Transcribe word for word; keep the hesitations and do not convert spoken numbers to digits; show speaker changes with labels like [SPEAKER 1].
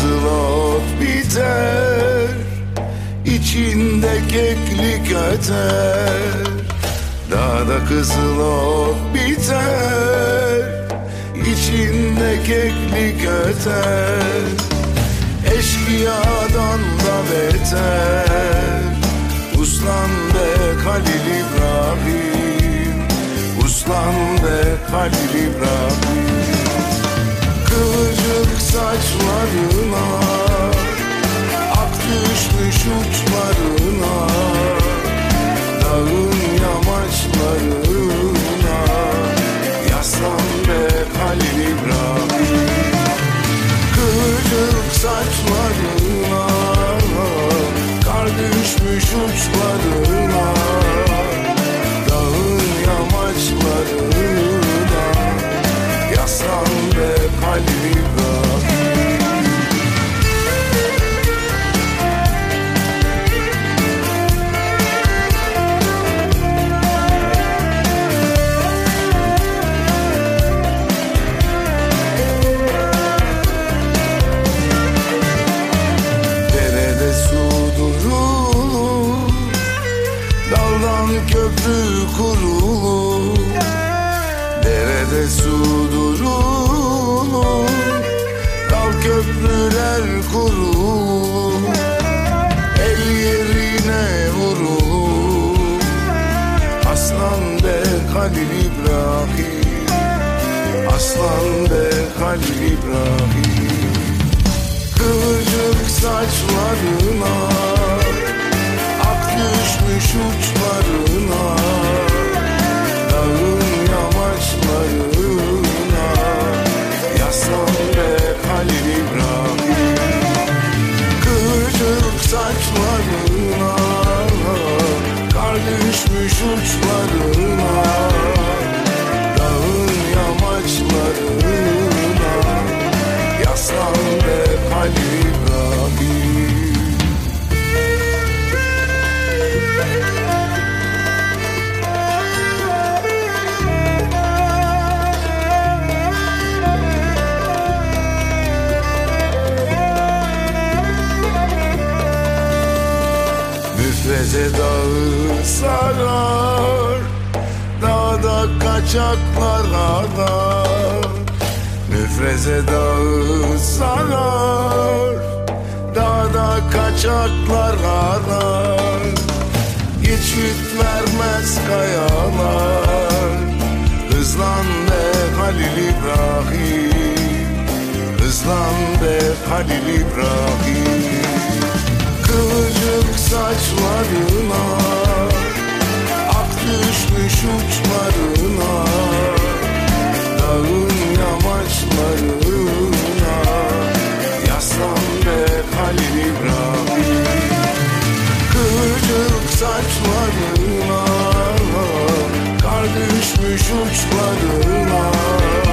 [SPEAKER 1] kızıl ot biter, İçinde keklik öter. Dağda kızıl ot biter, İçinde keklik öter. Eşkıyadan da beter. Uslan be Halil İbrahim, uslan be Halil İbrahim. Kıvırcık saçlarına, ak düşmüş uçlarına, dağın yamaçlarına, yaslan be Halil İbrahim. Kıvırcık saçlarına, kar düşmüş uçlarına, dağın yamaçlarına, yaslan be Halil İbrahim. Derede su durulur, daldan köprü kurulur. Derede su durulur, dal köprüler kurulur. El yerine vurulur, aslan be Halil İbrahim, aslan be Halil İbrahim. Kıvırcık saçlarına, ak düşmüş uçlarına, dağın yamaçlarına, yaslan be Halil İbrahim. Kıvırcık saçlarına, kar düşmüş uçlarına, dağın yamaçlarına, yaslan be Halil İbrahim. Müfreze dağı sarar, dağda kaçaklar arar. Müfreze dağı sarar, dağda kaçaklar arar. Geçit vermez kayalar, hızlan be Halil İbrahim, hızlan be Halil İbrahim. Kıvırcık saçlarına, ak düşmüş uçlarına, dağın yamaçlarına, yaslan be Halil İbrahim. Kıvırcık saçlarına, kar düşmüş uçlarına,